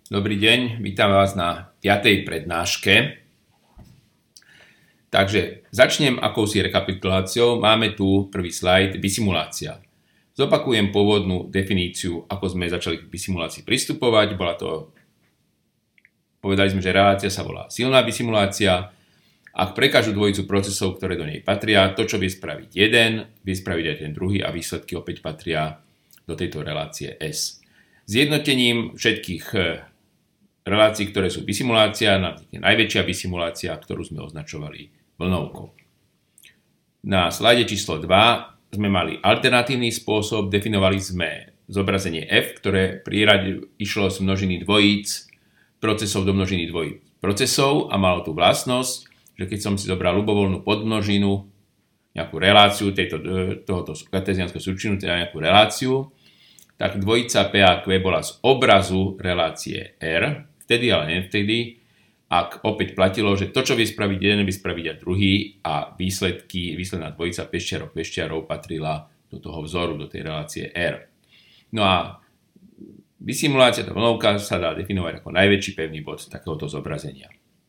Dobrý deň, vítam vás na 5. prednáške. Takže začnem akousi rekapituláciou. Máme tu prvý slajd, bisimulácia. Zopakujem pôvodnú definíciu, ako sme začali k bisimulácii pristupovať. Povedali sme, že relácia sa volá silná bisimulácia. Ak pre každú dvojicu procesov, ktoré do nej patria, to, čo vie spraviť jeden, vie spraviť aj ten druhý a výsledky opäť patria do tejto relácie S. Zjednotením všetkých relácií, ktoré sú bisimulácia, napríklad najväčšia bisimulácia, ktorú sme označovali vlnovkou. Na slajde číslo 2 sme mali alternatívny spôsob, definovali sme zobrazenie F, ktoré išlo z množiny dvojíc procesov do množiny dvojíc procesov a malo tú vlastnosť, že keď som si zobral ľubovoľnú podmnožinu, nejakú reláciu tohoto kartéziánskeho súčinu, teda nejakú reláciu, tak dvojica P a Q bola z obrazu relácie R, vtedy, ale nevtedy, ak opäť platilo, že to, čo vie spraviť jeden, vie spraviť aj druhý a výsledná dvojica peščiarov patrila do toho vzoru, do tej relácie R. No a bisimulácia, tá vlnovka, sa dá definovať ako najväčší pevný bod takéhoto zobrazenia.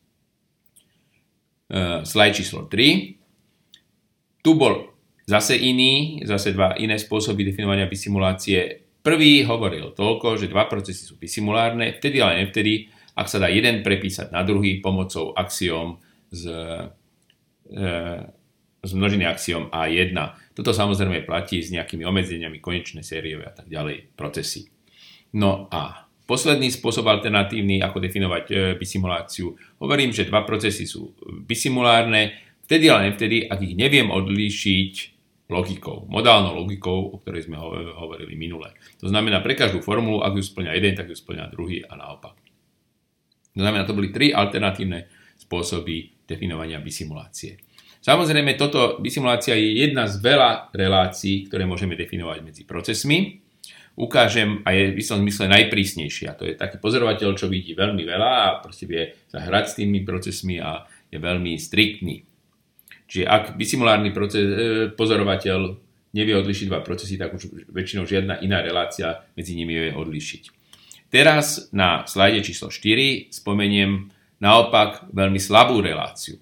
Slajd číslo 3. Tu bol zase dva iné spôsoby definovania bisimulácie. Prvý hovoril toľko, že dva procesy sú bisimulárne, vtedy ale nevtedy, ak sa dá jeden prepísať na druhý pomocou axióm z množiny axióm A1. Toto samozrejme platí s nejakými obmedzeniami, konečné sériové a tak ďalej procesy. No a posledný spôsob alternatívny, ako definovať bisimuláciu, hovorím, že dva procesy sú bisimulárne, vtedy ale nevtedy, ak ich neviem odlíšiť logikou, modálnou logikou, o ktorej sme hovorili minule. To znamená, pre každú formulu, ak ju spĺňa jeden, tak ju spĺňa druhý a naopak. To znamená, to boli 3 alternatívne spôsoby definovania bisimulácie. Samozrejme, toto bisimulácia je jedna z veľa relácií, ktoré môžeme definovať medzi procesmi. Ukážem a je v istom zmysle najprísnejšia. To je taký pozorovateľ, čo vidí veľmi veľa a proste vie sa hrať s tými procesmi a je veľmi striktný. Čiže ak bisimulárny pozorovateľ nevie odlišiť dva procesy, tak už väčšinou žiadna iná relácia medzi nimi vie odlišiť. Teraz na slajde číslo 4 spomeniem naopak veľmi slabú reláciu.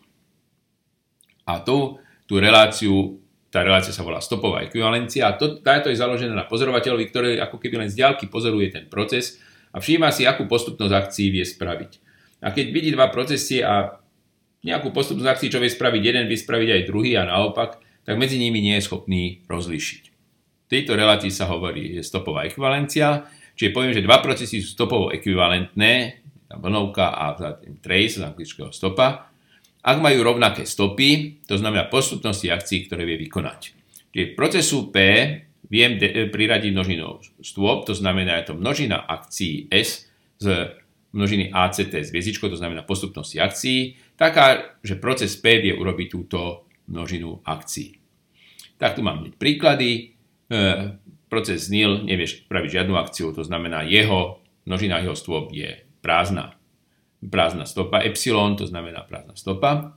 A tú reláciu, tá relácia sa volá stopová ekvivalencia a táto je založená na pozorovateľovi, ktorý ako keby len z diaľky pozoruje ten proces a všíma si, akú postupnosť akcií vie spraviť. A keď vidí dva procesy a nejakú postupnosť akcií, čo vie spraviť jeden, vie spraviť aj druhý a naopak, tak medzi nimi nie je schopný rozlíšiť. V tejto relácii sa hovorí stopová ekvivalencia, čiže poviem, že dva procesy sú stopovo ekvivalentné, tá vlnovka a trace z anglického stopa, ak majú rovnaké stopy, to znamená postupnosti akcií, ktoré vie vykonať. Čiže procesu P viem priradiť množinou stôp, to znamená, je to množina akcií S z množiny ACT s hviezdičkou, to znamená postupnosti akcií, taká, že proces P vie urobiť túto množinu akcií. Tak tu mám príklady. Proces NIL nevie spraviť žiadnu akciu, to znamená, množina jeho stôp je prázdna stopa, epsilon, to znamená prázdna stopa.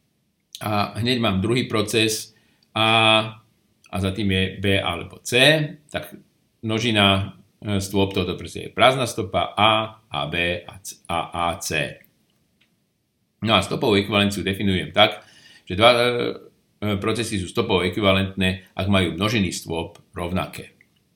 A hneď mám druhý proces A za tým je B alebo C, tak množina stôp tohoto procesu je prázdna stopa A B a C. No a stopovú ekvivalenciu definujem tak, že dva procesy sú stopovo ekvivalentné, ak majú množiny stôp rovnaké.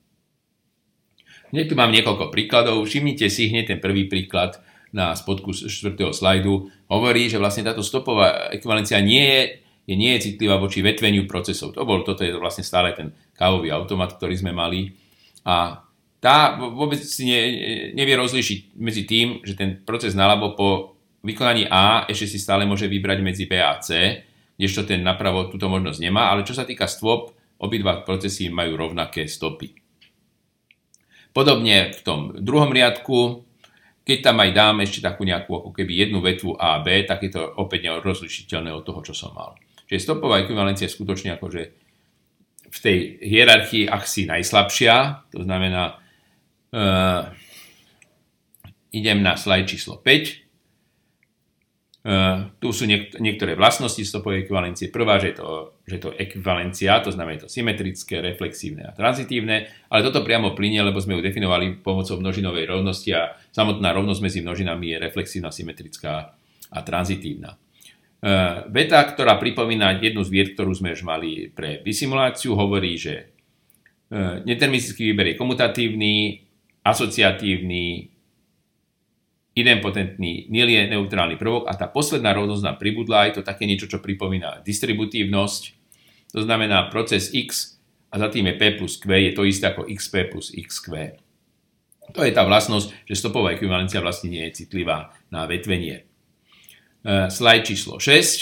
Hneď tu mám niekoľko príkladov. Všimnite si hneď ten prvý príklad na spodku 4. slajdu. Hovorí, že vlastne táto stopová ekvivalencia nie je citlivá voči vetveniu procesov. Toto je vlastne stále ten kávový automat, ktorý sme mali. A tá vôbec si nevie rozlíšiť medzi tým, že ten proces naľavo po vykonaní A ešte si stále môže vybrať medzi B a C, kdežto ten napravo túto možnosť nemá, ale čo sa týka stôp, obidva procesy majú rovnaké stopy. Podobne v tom druhom riadku, keď tam aj dám ešte takú nejakú ako keby jednu vetvu A a B, tak je to opäť nerozlišiteľné od toho, čo som mal. Čiže stopová ekvivalencia je skutočne akože v tej hierarchii axí najslabšia, to znamená, idem na slajd číslo 5. Tu sú niektoré vlastnosti stopovej ekvivalencie. Prvá, že je to ekvivalencia, to znamená, je to symetrické, reflexívne a tranzitívne, ale toto priamo plynie, lebo sme ju definovali pomocou množinovej rovnosti a samotná rovnosť medzi množinami je reflexívna, symetrická a tranzitívna. Veta, ktorá pripomína jednu z vied, ktorú sme už mali pre bisimuláciu, hovorí, že neterministický výber je komutatívny, asociatívny, idempotentný, nie je neutrálny prvok a tá posledná rovnosť nám pribudla, je to také niečo, čo pripomína distributívnosť, to znamená proces x a za tým je p plus q, je to isté ako xp plus xq. To je tá vlastnosť, že stopová ekvivalencia vlastne nie je citlivá na vetvenie. Slajd číslo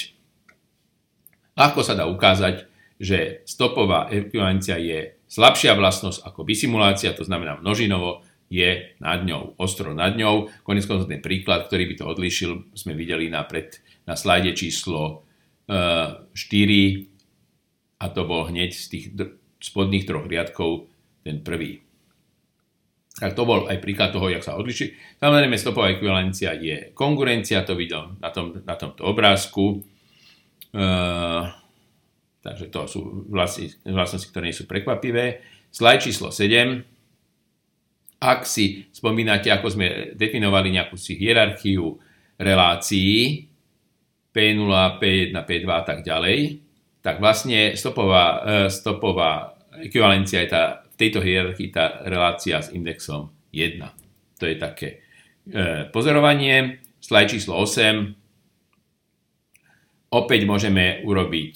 6. Ľahko sa dá ukázať, že stopová ekvivalencia je slabšia vlastnosť ako bisimulácia, to znamená množinovo je nad ňou, ostro nad ňou. Konec koncov ten príklad, ktorý by to odlíšil, sme videli na slajde číslo 4 a to bol hneď z tých spodných troch riadkov ten prvý. Tak to bol aj príklad toho, jak sa odliší. Samozrejme, stopová ekvivalencia je konkurencia, to videl na tomto obrázku. Takže to sú vlastnosti, ktoré nie sú prekvapivé. Slajd číslo 7. Ak si spomínate, ako sme definovali nejakú hierarchiu relácií P0, P1, P2 a tak ďalej, tak vlastne stopová ekvivalencia je v tejto hierarchii tá relácia s indexom 1. To je také pozorovanie. Slajd číslo 8. Opäť môžeme urobiť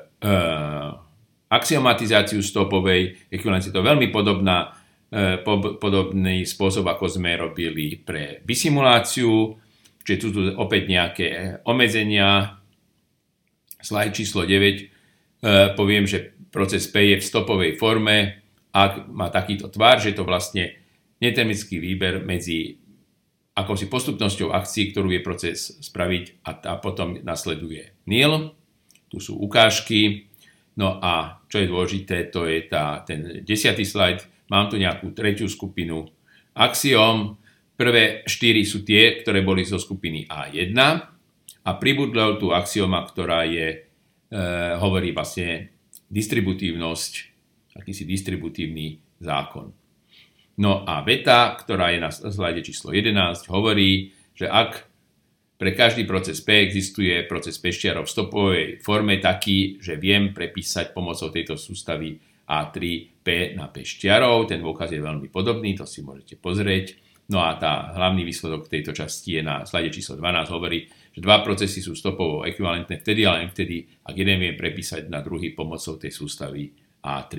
axiomatizáciu stopovej ekvivalencie. To je veľmi podobný spôsob, ako sme robili pre bisimuláciu. Čiže tu opäť nejaké obmedzenia. Slajd číslo 9. Poviem, že proces P je v stopovej forme, ak má takýto tvar, že to vlastne netermický výber medzi akousi postupnosťou akcií, ktorú je proces spraviť a potom nasleduje nil. Tu sú ukážky. No a čo je dôležité, to je ten 10. slajd. Mám tu nejakú tretiu skupinu axiom. Prvé 4 sú tie, ktoré boli zo skupiny A1 a pribudla tu axioma, ktorá hovorí vlastne distributívnosť, akýsi distributívny zákon. No a veta, ktorá je na slajde číslo 11, hovorí, že ak pre každý proces P existuje proces P-čiarov v stopovej forme taký, že viem prepísať pomocou tejto sústavy A3 P na P-čiarov, ten dôkaz je veľmi podobný, to si môžete pozrieť. No a hlavný výsledok tejto časti je na slajde číslo 12, hovorí, že dva procesy sú stopovo ekvivalentné vtedy, ale len vtedy, ak jeden viem prepísať na druhý pomocou tej sústavy A3.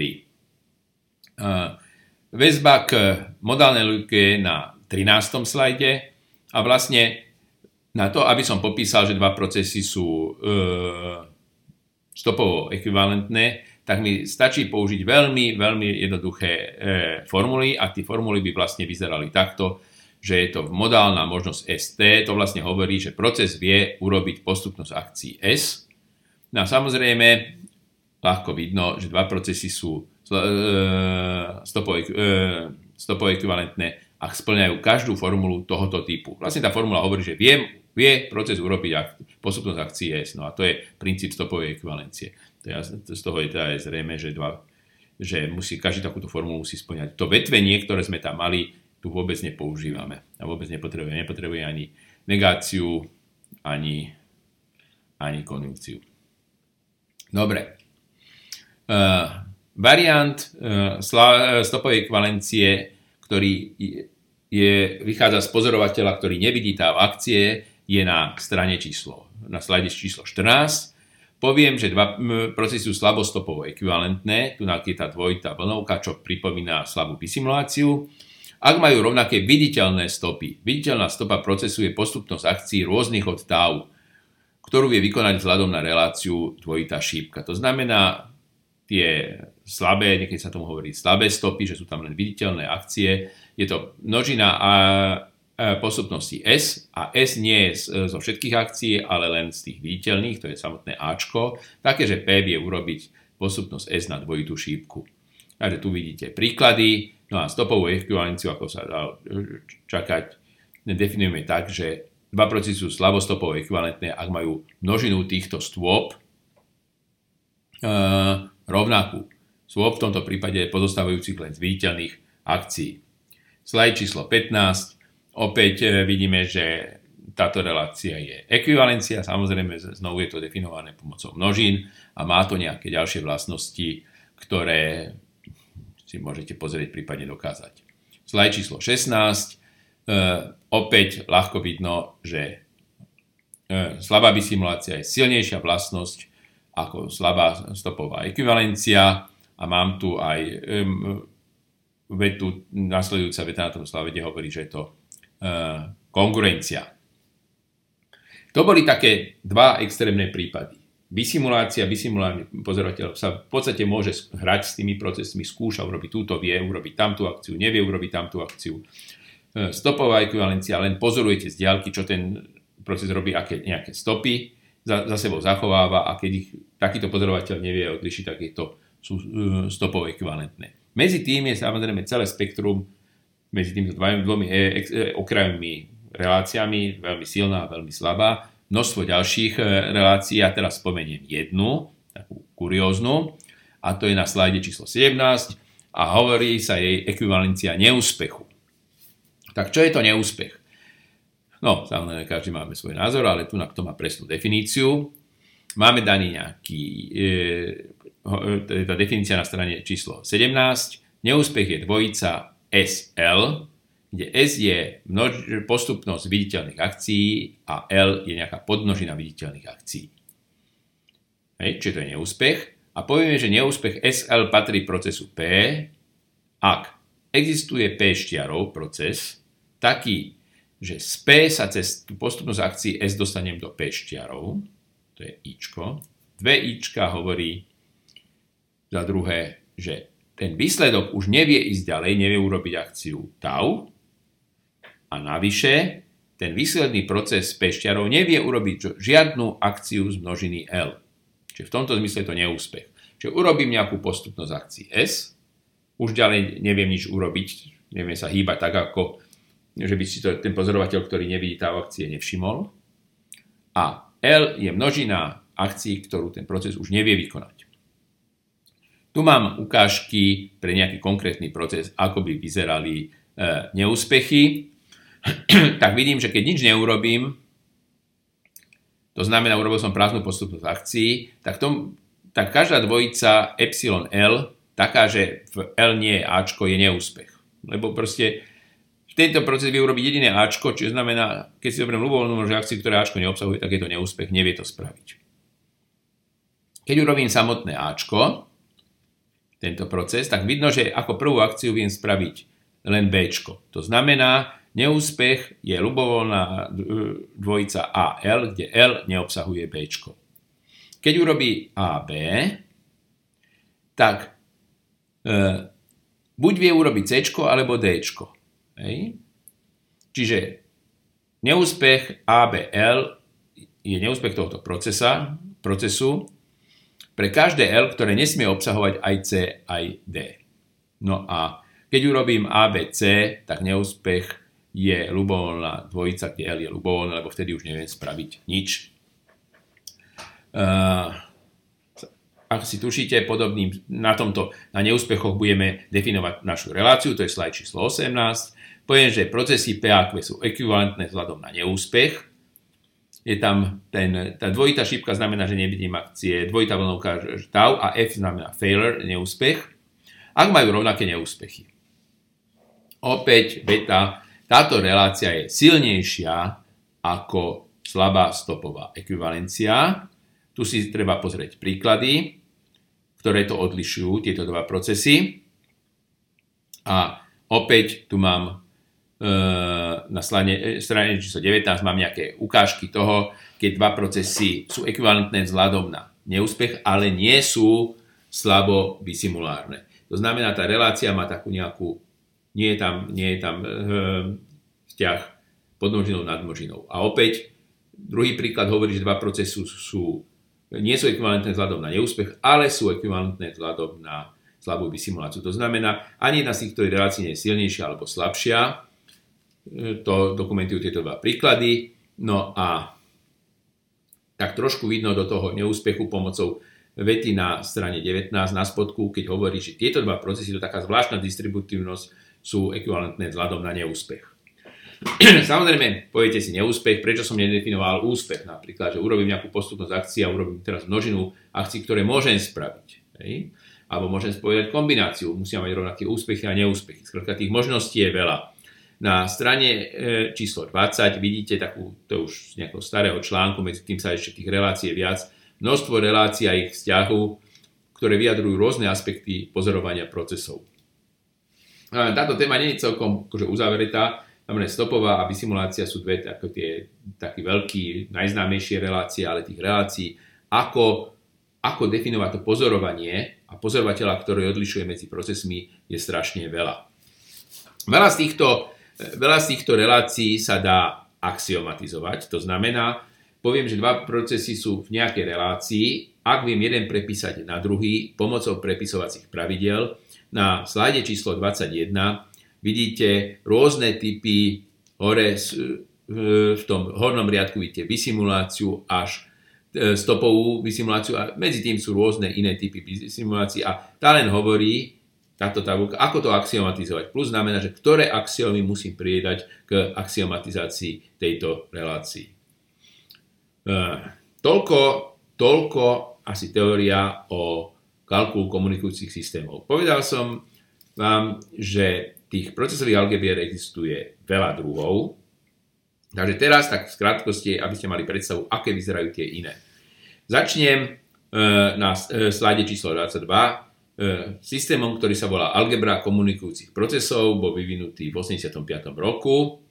Väzba k modálnej logike na 13. slajde a vlastne na to, aby som popísal, že dva procesy sú stopovo ekvivalentné, tak mi stačí použiť veľmi, veľmi jednoduché formuly a tie formuly by vlastne vyzerali takto, že je to modálna možnosť ST, to vlastne hovorí, že proces vie urobiť postupnosť akcií S. No a samozrejme, ľahko vidno, že dva procesy sú stopovo ekvivalentné, ak spĺňajú každú formulu tohoto typu. Vlastne tá formula hovorí, že vie proces urobiť postupnosť akcií S. No a to je princíp stopovej ekvivalencie. Z toho je teda zrejme, že musí každý takúto formulu musí spĺňať. To vetvenie, ktoré sme tam mali, tu vôbec nepoužívame. A vôbec nepotrebuje ani negáciu, ani konjunkciu. Dobre. Variant stopovej ekvivalencie, ktorý vychádza z pozorovateľa, ktorý nevidí tá akcie, je na slajde číslo 14. Poviem, že dva procesy sú slabostopovo ekvivalentné, tu je tá dvojitá vlnovka, čo pripomína slabú bisimuláciu. Ak majú rovnaké viditeľné stopy, viditeľná stopa procesu je postupnosť akcií rôznych od tau, ktorú vie vykonať vzhľadom na reláciu dvojitá šípka. To znamená, tie slabé, niekedy sa tomu hovorí slabé stopy, že sú tam len viditeľné akcie, je to množina postupnosti S a S nie je zo všetkých akcií, ale len z tých viditeľných, to je samotné Ačko, také, že P vie urobiť postupnosť S na dvojitú šípku. Takže tu vidíte príklady, no a stopovú ekvivalenciu, ako sa dá čakať, definujeme tak, že dva procesy sú slabostopovo ekvivalentné, ak majú množinu týchto stôp rovnakú. Stôp v tomto prípade pozostávajúcich len z viditeľných akcií. Slajd číslo 15. Opäť vidíme, že táto relácia je ekvivalencia, samozrejme znovu je to definované pomocou množín a má to nejaké ďalšie vlastnosti, ktoré si môžete pozrieť, prípadne dokázať. Slajd číslo 16. Opäť ľahko vidno, že slabá bisimulácia je silnejšia vlastnosť ako slabá stopová ekvivalencia a mám tu aj vetu, nasledujúca veta na tom slajde hovorí, že je to kongruencia. To boli také dva extrémne prípady. Bisimulárny pozorovateľ sa v podstate môže hrať s tými procesmi, skúša urobiť túto, vie urobiť tamtú akciu, nevie urobiť tamtú akciu. Stopová ekvivalencia, len pozorujete z diaľky, čo ten proces robí, aké nejaké stopy za sebou zachováva a keď ich takýto pozorovateľ nevie odlišiť, tak je to sú stopové ekvivalentné. Medzi tým je samozrejme celé spektrum medzi týmito dvomi okrajovými reláciami, veľmi silná a veľmi slabá. Množstvo ďalších relácií, ja teraz spomeniem jednu, takú kurióznu, a to je na slajde číslo 17 a hovorí sa jej ekvivalencia neúspechu. Tak čo je to neúspech? No, samozrejme, každý máme svoj názor, ale tu na to má presnú definíciu. Máme daný nejaký, tá definícia na strane číslo 17. Neúspech je dvojica SL, kde S je postupnosť viditeľných akcií a L je nejaká podmnožina viditeľných akcií. Čiže to je neúspech. A povieme, že neúspech SL patrí procesu P, ak existuje P štiarov proces, taký, že z P sa cez postupnosť akcií S dostanem do P štiarov, to je Ičko. 2 Ička hovorí za druhé, že ten výsledok už nevie ísť ďalej, nevie urobiť akciu tau, a navyše, ten výsledný proces P štiarov nevie urobiť žiadnu akciu z množiny L. Čiže v tomto zmysle je to neúspech. Čiže urobím nejakú postupnosť akcií S, už ďalej neviem nič urobiť, neviem sa hýbať tak, ako že by si to ten pozorovateľ, ktorý nevidí tá akcie, nevšimol. A L je množina akcií, ktorú ten proces už nevie vykonať. Tu mám ukážky pre nejaký konkrétny proces, ako by vyzerali neúspechy. Tak vidím, že keď nič neurobím, to znamená, urobil som prázdnu postupnosť akcií, tak každá dvojica epsilon L, taká, že v L nie je Ačko, je neúspech. Lebo proste v tento proces vie urobiť jediné Ačko, čiže znamená, keď si zoberiem ľubovoľnú množinu akcií, ktoré Ačko neobsahuje, tak je to neúspech, nevie to spraviť. Keď urobím samotné Ačko, tento proces, tak vidno, že ako prvú akciu viem spraviť len Bčko. To znamená, neúspech je ľubovoľná dvojica AL, kde L neobsahuje Bčko. Keď urobí AB, tak buď vie urobiť Cčko alebo Dčko. Čiže neúspech ABL je neúspech tohto procesu pre každé L, ktoré nesmie obsahovať aj C, aj D. No a keď urobím ABC, tak neúspech je ľubovoľná dvojica, kde L je ľubovoľná, lebo vtedy už neviem spraviť nič. Ak si tušíte, podobným na neúspechoch budeme definovať našu reláciu, to je slajd číslo 18. Poviem, že procesy PAQ sú ekvivalentné vzhľadom na neúspech. Je tam tá dvojitá šípka znamená, že nevidím akcie, dvojitá vlnovka tau a F znamená failure, neúspech. Ak majú rovnaké neúspechy. Opäť veta, táto relácia je silnejšia ako slabá stopová ekvivalencia. Tu si treba pozrieť príklady, ktoré to odlišujú, tieto dva procesy. A opäť tu mám na strane číslo 19 mám nejaké ukážky toho, keď dva procesy sú ekvivalentné vzhľadom na neúspech, ale nie sú slabo bisimulárne. To znamená, tá relácia má takú nejakú, nie je tam vzťah pod množinou nad množinou. A opäť druhý príklad hovorí, že dva procesy nie sú ekvivalentné vzhľadom na neúspech, ale sú ekvivalentné vzhľadom na slabú bisimuláciu. To znamená, ani jedna z týchto relácií nie je silnejšia alebo slabšia. To dokumentujú tieto dva príklady. No a tak trošku vidno do toho neúspechu pomocou vety na strane 19 na spodku, keď hovorí, že tieto dva procesy, to taká zvláštna distributívnosť, sú ekvivalentné vzhľadom na neúspech. Samozrejme, poviete si neúspech, prečo som nedefinoval úspech. Napríklad, že urobím nejakú postupnosť akcií a urobím teraz množinu akcií, ktoré môžem spraviť. Hej? Alebo môžem spovedať kombináciu. Musia mať rovnaké úspechy a neúspechy. Skrátka, tých možností je veľa. Na strane číslo 20 vidíte takú, to už z nejakého starého článku, medzi tým sa ešte tých relácií je viac, množstvo relácií a ich vzťahov, ktoré vyjadrujú rôzne aspekty pozorovania procesov. Táto téma nie je celkom akože uzavretá, stopová a bisimulácia sú dve také veľké, najznámejšie relácie, ale tých relácií, ako definovať to pozorovanie a pozorovateľa, ktorý odlišuje medzi procesmi, je strašne veľa. Veľa z týchto relácií sa dá axiomatizovať, to znamená, poviem, že dva procesy sú v nejakej relácii, ak viem jeden prepísať na druhý pomocou prepisovacích pravidiel. Na slajde číslo 21 vidíte rôzne typy, hore v tom hornom riadku vidíte bisimuláciu až stopovú bisimuláciu a medzi tým sú rôzne iné typy bisimulácií a tá len hovorí, táto tabulka, ako to axiomatizovať. Plus znamená, že ktoré axiómy musím pridať k axiomatizácii tejto relácii. Toľko asi teória o kalkulu komunikujúcich systémov. Povedal som vám, že tých procesových algebier existuje veľa druhov. Takže teraz tak v krátkosti, aby ste mali predstavu, aké vyzerajú tie iné. Začnem na slajde číslo 22 systémom, ktorý sa volá algebra komunikujúcich procesov, bol vyvinutý v 85. roku.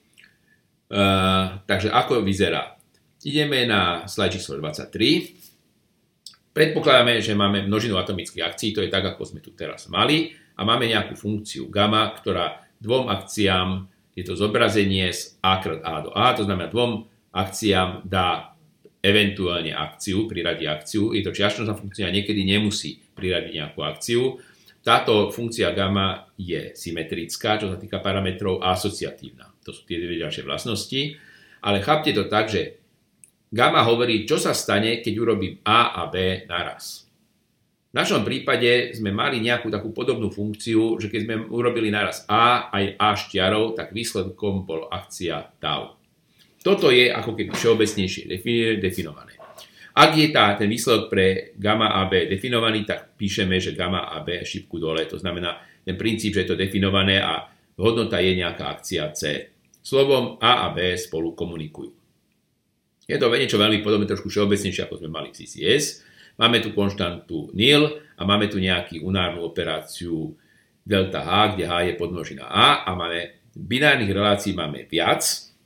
Takže ako vyzerá? Ideme na slajd číslo 23. Predpokladáme, že máme množinu atomických akcií, to je tak, ako sme tu teraz mali, a máme nejakú funkciu gamma, ktorá dvom akciám, je to zobrazenie z a krát a do a, to znamená dvom akciám dá eventuálne akciu, priradí akciu. Je to čiastočná funkcia, niekedy nemusí priradiť nejakú akciu. Táto funkcia gamma je symetrická, čo sa týka parametrov, a asociatívna. To sú tie dve ďalšie vlastnosti. Ale chápte to tak, že gamma hovorí, čo sa stane, keď urobím A a B naraz. V našom prípade sme mali nejakú takú podobnú funkciu, že keď sme urobili naraz A aj A šťarou, tak výsledkom bol akcia tau. Toto je ako keby všeobecnejšie definované. Ak je ten výsledok pre gamma AB definovaný, tak píšeme, že gamma AB šipku dole. To znamená ten princíp, že je to definované a hodnota je nejaká akcia C. Slovom A a B spolu komunikujú. Je to niečo veľmi podobné, trošku všeobecnejšie, ako sme mali v CCS. Máme tu konštantu nil a máme tu nejakú unárnu operáciu delta H, kde H je podmnožina A a máme binárnych relácií máme viac.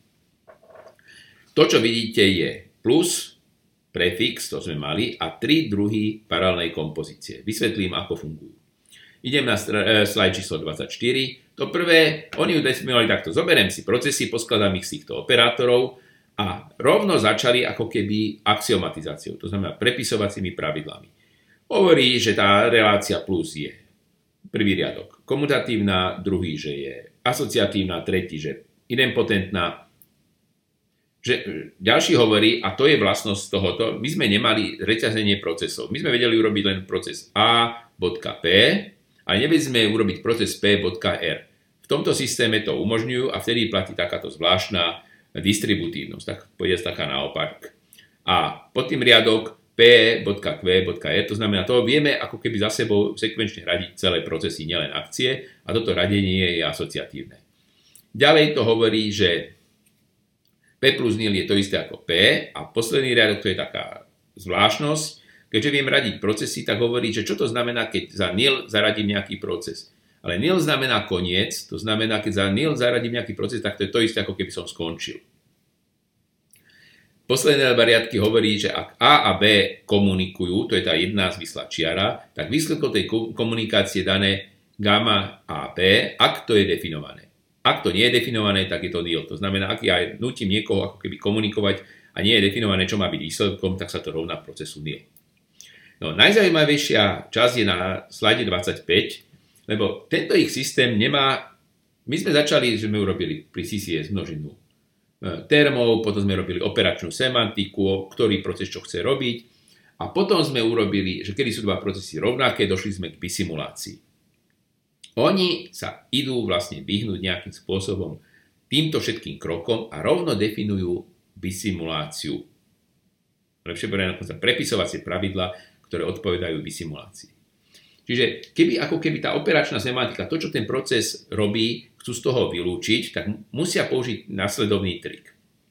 To, čo vidíte, je plus, prefix, to sme mali, a 3 druhy paralelnej kompozície. Vysvetlím, ako fungujú. Idem na slajd číslo 24. To prvé, oni ju definovali takto. Zoberiem si procesy, poskladám ich z týchto operátorov a rovno začali ako keby axiomatizáciou, to znamená prepisovacími pravidlami. Hovorí, že tá relácia plus je prvý riadok komutatívna, druhý, že je asociatívna, tretí, že idempotentná. Že ďalší hovorí, a to je vlastnosť tohoto, my sme nemali reťazenie procesov. My sme vedeli urobiť len proces A.P, ale nevedeli sme urobiť proces P.R. V tomto systéme to umožňujú a vtedy platí takáto zvláštna distributívnosť, tak povedať taká naopak. A pod tým riadok P.Q.R, to znamená, to vieme ako keby za sebou sekvenčne radiť celé procesy, nielen akcie, a toto radenie je asociatívne. Ďalej to hovorí, že P plus nil je to isté ako P a posledný riadok, to je taká zvláštnosť, keďže viem radiť procesy, tak hovorí, že čo to znamená, keď za nil zaradím nejaký proces. Ale nil znamená koniec, to znamená, keď za nil zaradím nejaký proces, tak to je to isté, ako keby som skončil. Posledné dva riadky hovorí, že ak A a B komunikujú, to je tá jedna zvislá čiara, tak výsledkom tej komunikácie dané gamma a P, ak to je definované. Ak to nie je definované, tak je to nil. To znamená, ak ja nutím niekoho ako keby komunikovať a nie je definované, čo má byť výsledkom, tak sa to rovná procesu nil. No, najzaujímavejšia časť je na slajde 25, lebo tento ich systém nemá. My sme začali, že sme urobili pri CCS množinu termov, potom sme robili operačnú semantiku, ktorý proces čo chce robiť, a potom sme urobili, že kedy sú dva procesy rovnaké, došli sme k bisimulácii. Oni sa idú vlastne vyhnúť nejakým spôsobom týmto všetkým krokom a rovno definujú bisimuláciu. Lepšie povedané, prepisovacie pravidlá, ktoré odpovedajú bisimulácii. Čiže ako keby tá operačná semantika, to, čo ten proces robí, chcú z toho vylúčiť, tak musia použiť nasledovný trik.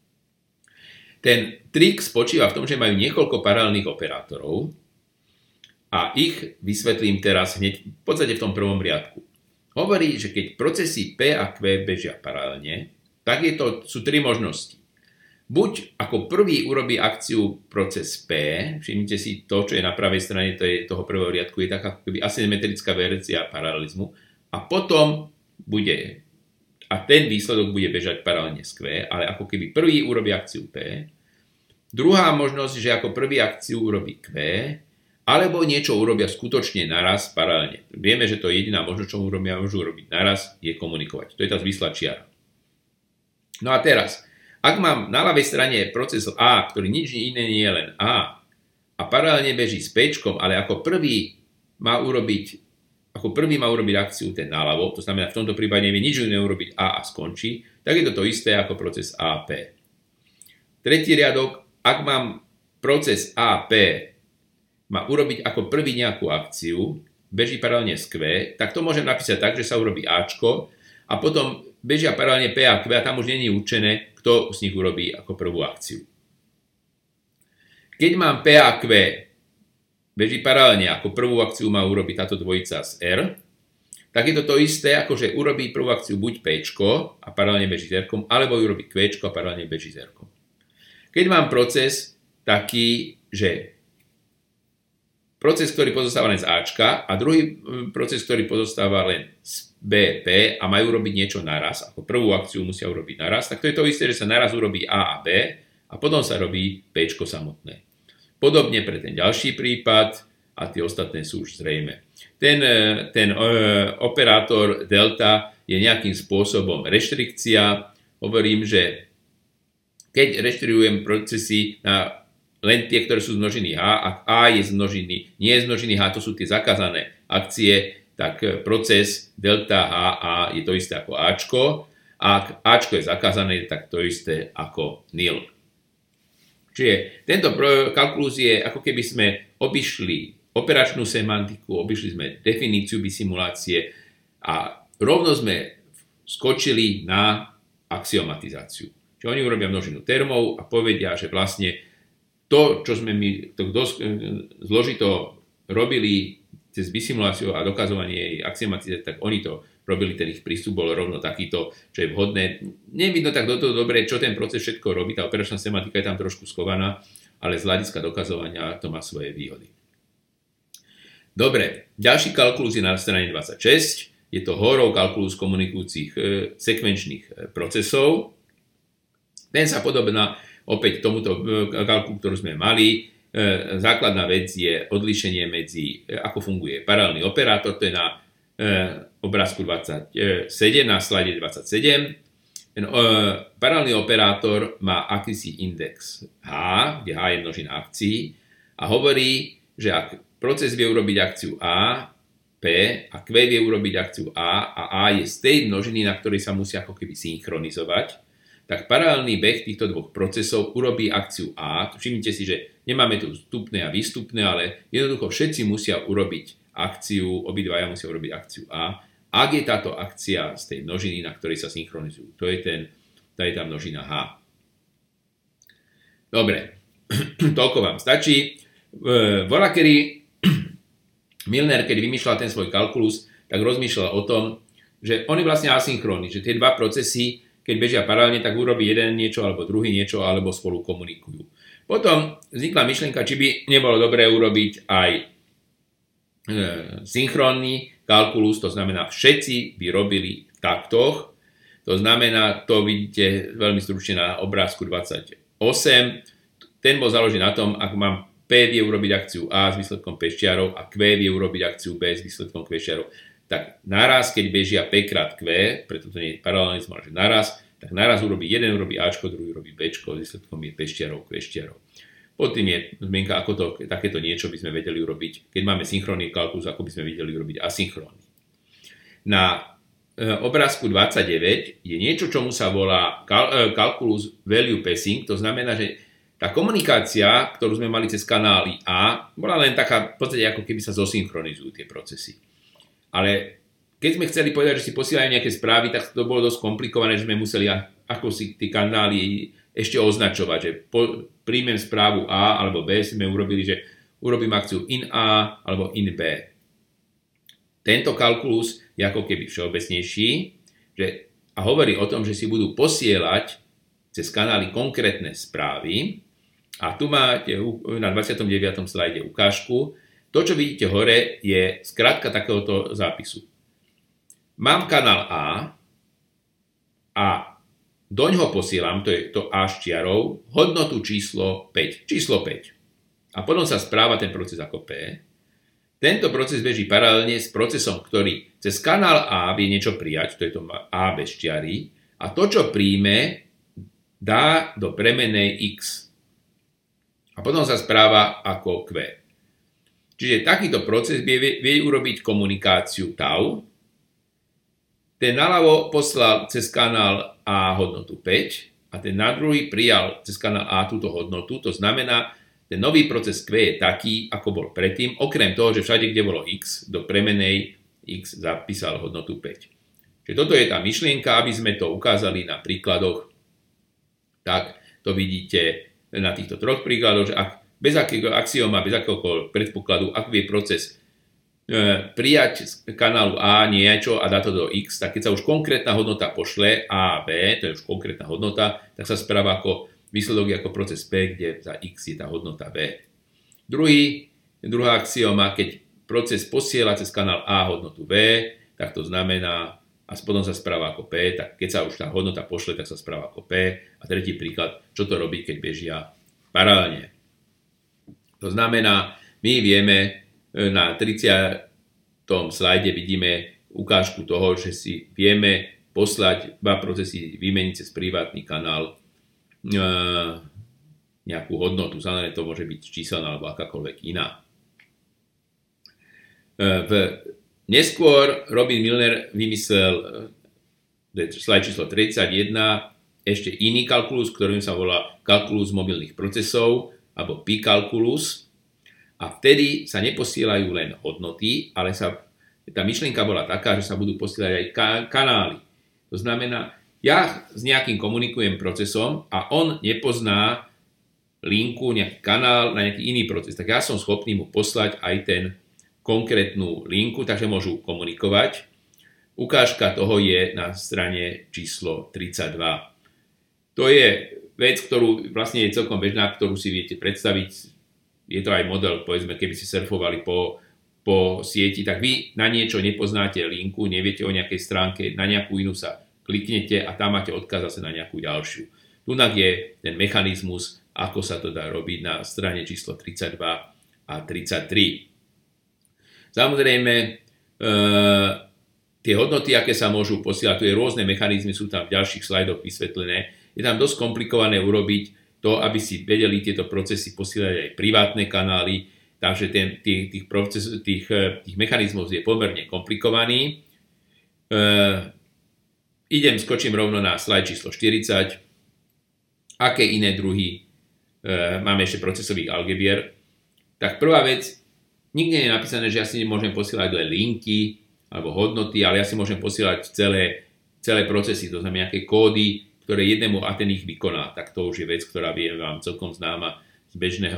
Ten trik spočíva v tom, že majú niekoľko paralelných operátorov a ich vysvetlím teraz hneď v podstate v tom prvom riadku. Hovorí, že keď procesy P a Q bežia paralelne, tak sú tri možnosti. Buď ako prvý urobí akciu proces P, všimnite si to, čo je na pravej strane toho prvého riadku, je taká akoby asymetrická verzia paralelizmu a potom ten výsledok bude bežať paralelne s Q, ale ako keby prvý urobí akciu P. Druhá možnosť, že ako prvý akciu urobí Q, alebo niečo urobia skutočne naraz paralelne. Vieme, že to je jediná možnosť, čo môžu urobiť naraz, je komunikovať. To je tá zvislá čiara. No a teraz, ak mám na ľavej strane proces A, ktorý nič iné nie je len A, a paralelne beží s P, ale ako prvý má urobiť akciu ten naľavo, to znamená, v tomto prípade nevie nič iné urobiť A a skončí, tak je to isté ako proces AP. Tretí riadok, ak mám proces AP, má urobiť ako prvý nejakú akciu, beží paralelne s Q, tak to môžem napísať tak, že sa urobí Ačko a potom bežia paralelne P a Q a tam už nie je určené, kto z nich urobí ako prvú akciu. Keď mám P a Q, beží paralelne, ako prvú akciu má urobiť táto dvojica z R, tak je to isté, ako že urobí prvú akciu buď P a paralelne beží s R, alebo urobí Q a paralelne beží s R. Keď mám proces taký, že proces, ktorý pozostáva len z Ačka a druhý proces, ktorý pozostáva len z BP a majú robiť niečo naraz, ako prvú akciu musia urobiť naraz, tak to je to isté, že sa naraz urobí A a B a potom sa robí P samotné. Podobne pre ten ďalší prípad a tie ostatné sú už zrejme. Ten operátor delta je nejakým spôsobom reštrikcia. Hovorím, že keď reštrikujem procesy na len tie, ktoré sú z množiny H, ak A je z množiny, nie je z množiny H, to sú tie zakázané akcie, tak proces delta HA je to isté ako Ačko. Ak Ačko je zakázané, tak to isté ako nil. Čiže tento kalkulus je, ako keby sme obišli operačnú semantiku, obišli sme definíciu bisimulácie a rovno sme skočili na axiomatizáciu. Čiže oni urobia množinu termov a povedia, že vlastne to, čo sme my zložito robili cez bisimuláciu a dokazovanie jej axiomatizácie, tak oni to robili, ten ich prístup bol rovno takýto, čo je vhodné. Nevidno tak do toho dobre, čo ten proces všetko robí, tá operačná semantika je tam trošku schovaná, ale z hľadiska dokazovania to má svoje výhody. Dobre, ďalší kalkulus je na strane 26, je to Hoorov kalkulus komunikujúcich sekvenčných procesov. Ten sa podobná opäť tomuto kalkulu, ktorú sme mali. Základná vec je odlíšenie medzi, ako funguje paralelný operátor, to je na obrázku 27, na slide 27. Ten paralelný operátor má akýsi index H, kde H je množina akcií a hovorí, že ak proces vie urobiť akciu A, P a Q vie urobiť akciu A a A je z tej množiny, na ktorej sa musia ako keby synchronizovať, tak paralelný beh týchto dvoch procesov urobí akciu A. Všimnite si, že nemáme tu vstupné a výstupné, ale jednoducho všetci musia urobiť akciu, obidvaja musia urobiť akciu A, ak je táto akcia z tej množiny, na ktorej sa synchronizujú. To je tá množina H. Dobre, toľko vám stačí. Volakedy Milner, keď vymýšľal ten svoj kalkulus, tak rozmýšľal o tom, že on je vlastne asynchrónny, že tie dva procesy, keď bežia paralelne, tak urobí jeden niečo, alebo druhý niečo, alebo spolu komunikujú. Potom vznikla myšlienka, či by nebolo dobré urobiť aj synchronný kalkulus, to znamená, všetci by robili v taktoch, to znamená, to vidíte veľmi stručne na obrázku 28, ten bol založený na tom, ak mám P vie urobiť akciu A s výsledkom P šťarov a Q vie urobiť akciu B s výsledkom Q šťarov, tak naraz, keď bežia P krát Q, preto to nie je paralelizmus, ale že naraz, tak naraz urobí jeden, urobí Ačko, druhý urobí Bčko, výsledkom je P šťarov, Q šťarov. Pod tým je zmienka, ako takéto niečo by sme vedeli urobiť, keď máme synchronný kalkulus, ako by sme vedeli urobiť asynchronný. Na obrázku 29 je niečo, čomu sa volá calculus value passing, to znamená, že tá komunikácia, ktorú sme mali cez kanály A, bola len taká, v podstate ako keby sa zosynchronizujú tie procesy. Ale keď sme chceli povedať, že si posielajú nejaké správy, tak to bolo dosť komplikované, že sme museli ako si tie kanály ešte označovať, že príjmem správu A alebo B, sme urobili, že urobím akciu in A alebo in B. Tento kalkulus je ako keby všeobecnejší, a hovorí o tom, že si budú posielať cez kanály konkrétne správy. A tu máte na 29. slajde ukážku. To, čo vidíte hore, je skrátka takéhoto zápisu. Mám kanál a doňho posielam, to je to A s čiarou, hodnotu číslo 5. Číslo 5. A potom sa správa ten proces ako P. Tento proces beží paralelne s procesom, ktorý cez kanál A vie niečo prijať, to je to A bez čiary, a to, čo príjme, dá do premennej X. A potom sa správa ako Q. Čiže takýto proces vie urobiť komunikáciu tau. Ten naľavo poslal cez kanál A hodnotu 5 a ten na druhý prijal cez kanál A túto hodnotu, to znamená, ten nový proces Q je taký, ako bol predtým, okrem toho, že všade, kde bolo X, do premenej X zapísal hodnotu 5. Čiže toto je tá myšlienka, aby sme to ukázali na príkladoch. Tak to vidíte na týchto troch príkladoch, že ak bez akého axioma, bez akéhokoľvek predpokladu, ak vie proces prijať z kanálu A niečo a dá to do X, tak keď sa už konkrétna hodnota pošle A a B, to je už konkrétna hodnota, tak sa správa ako výsledok je ako proces P, kde za X je tá hodnota B. Druhá axioma, keď proces posiela cez kanál A hodnotu B, tak to znamená, a potom sa správa ako P, tak keď sa už tá hodnota pošle, tak sa správa ako P. A tretí príklad, čo to robí, keď bežia paralelne. To znamená, my vieme, na 30. slajde vidíme ukážku toho, že si vieme poslať dva procesy, vymeniť cez privátny kanál nejakú hodnotu. Samozrejme, to môže byť číselná alebo akákoľvek iná. Neskôr Robin Milner vymyslel slajd číslo 31 ešte iný kalkulus, ktorým sa volá kalkulus mobilných procesov alebo P-kalkulus. A vtedy sa neposielajú len hodnoty, ale tá myšlienka bola taká, že sa budú posielať aj kanály. To znamená, ja s nejakým komunikujem procesom a on nepozná linku, nejaký kanál na nejaký iný proces. Tak ja som schopný mu poslať aj ten konkrétnu linku, takže môžu komunikovať. Ukážka toho je na strane číslo 32. To je vec, ktorú vlastne je celkom bežná, ktorú si viete predstaviť. Je to aj model, povedzme, keby si surfovali po sieti, tak vy na niečo nepoznáte linku, neviete o nejakej stránke, na nejakú inú sa kliknete a tam máte odkaz zase na nejakú ďalšiu. Tunak je ten mechanizmus, ako sa to dá robiť na strane číslo 32 a 33. Samozrejme, tie hodnoty, aké sa môžu posielať, tu je rôzne mechanizmy, sú tam v ďalších slajdoch vysvetlené. Je tam dosť komplikované urobiť to, aby si vedeli tieto procesy posielať aj privátne kanály, takže tých mechanizmov je pomerne komplikovaný. Skočím rovno na slajd číslo 40. Aké iné druhy máme ešte procesových algebier? Tak prvá vec, nikde nie je napísané, že ja si môžem posielať len linky alebo hodnoty, ale ja si môžem posielať celé procesy, to znamená nejaké kódy, ktoré jednému a ten ich vykoná. Tak to už je vec, ktorá je vám celkom známa z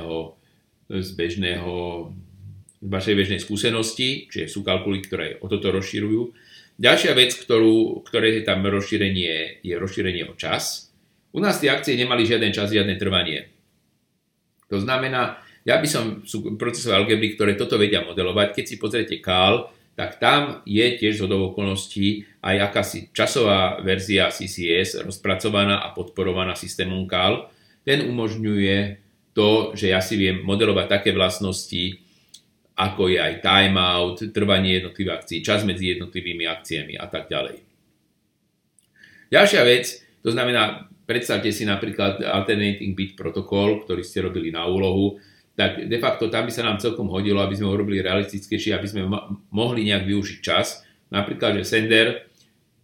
vašej bežnej skúsenosti, čiže sú kalkuly, ktoré o toto rozširujú. Ďalšia vec, ktoré je tam rozšírenie, je rozšírenie o čas. U nás tie akcie nemali žiaden čas, žiadne trvanie. To znamená, sú procesové algebry, ktoré toto vedia modelovať. Keď si pozriete CAL, tak tam je tiež zhodou okolností aj akási časová verzia CCS rozpracovaná a podporovaná systémom CAL. Ten umožňuje to, že ja si viem modelovať také vlastnosti, ako je aj timeout, trvanie jednotlivých akcií, čas medzi jednotlivými akciami a tak ďalej. Ďalšia vec, to znamená, predstavte si napríklad Alternating Bit Protocol, ktorý ste robili na úlohu, tak de facto tam by sa nám celkom hodilo, aby sme ho robili realistickejšie, aby sme mohli nejak využiť čas. Napríklad, že sender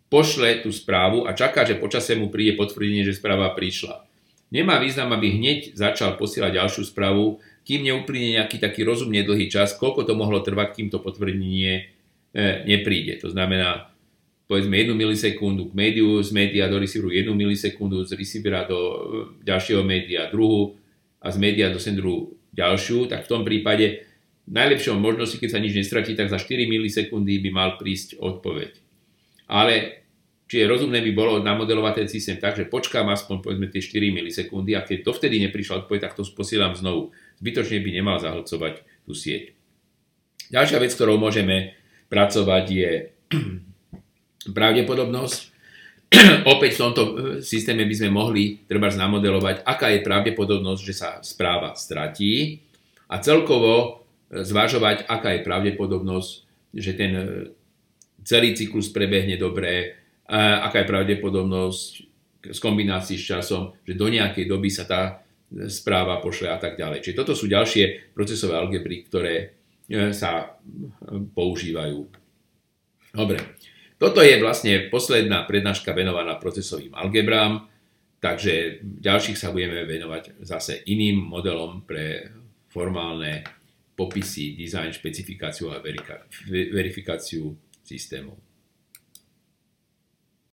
pošle tú správu a čaká, že počasie mu príde potvrdenie, že správa prišla. Nemá význam, aby hneď začal posielať ďalšiu správu, kým neuplynie nejaký taký rozumne dlhý čas, koľko to mohlo trvať, kým to potvrdenie nepríde. To znamená, povedzme 1 milisekundu k médiu, z média do receiveru 1 milisekundu, z receivera do ďalšieho média druhú a z média do sendru ďalšiu, tak v tom prípade najlepšou možnosti, keď sa nič nestratí, tak za 4 milisekundy by mal prísť odpoveď. Ale či je rozumné by bolo namodelovať ten systém tak, že počkám aspoň povedzme tie 4 milisekundy a keď dovtedy neprišla odpoveď, tak to posielam znovu. Zbytočne by nemal zahlcovať tú sieť. Ďalšia vec, ktorou môžeme pracovať, je pravdepodobnosť. Opäť v tomto systéme by sme mohli treba namodelovať, aká je pravdepodobnosť, že sa správa stratí a celkovo zvažovať, aká je pravdepodobnosť, že ten celý cyklus prebehne dobre, aká je pravdepodobnosť z kombinácií s časom, že do nejakej doby sa tá správa pošle a tak ďalej. Čiže toto sú ďalšie procesové algebry, ktoré sa používajú. Dobre, toto je vlastne posledná prednáška venovaná procesovým algebrám, takže v ďalších sa budeme venovať zase iným modelom pre formálne popisy, design, špecifikáciu a verifikáciu systémov.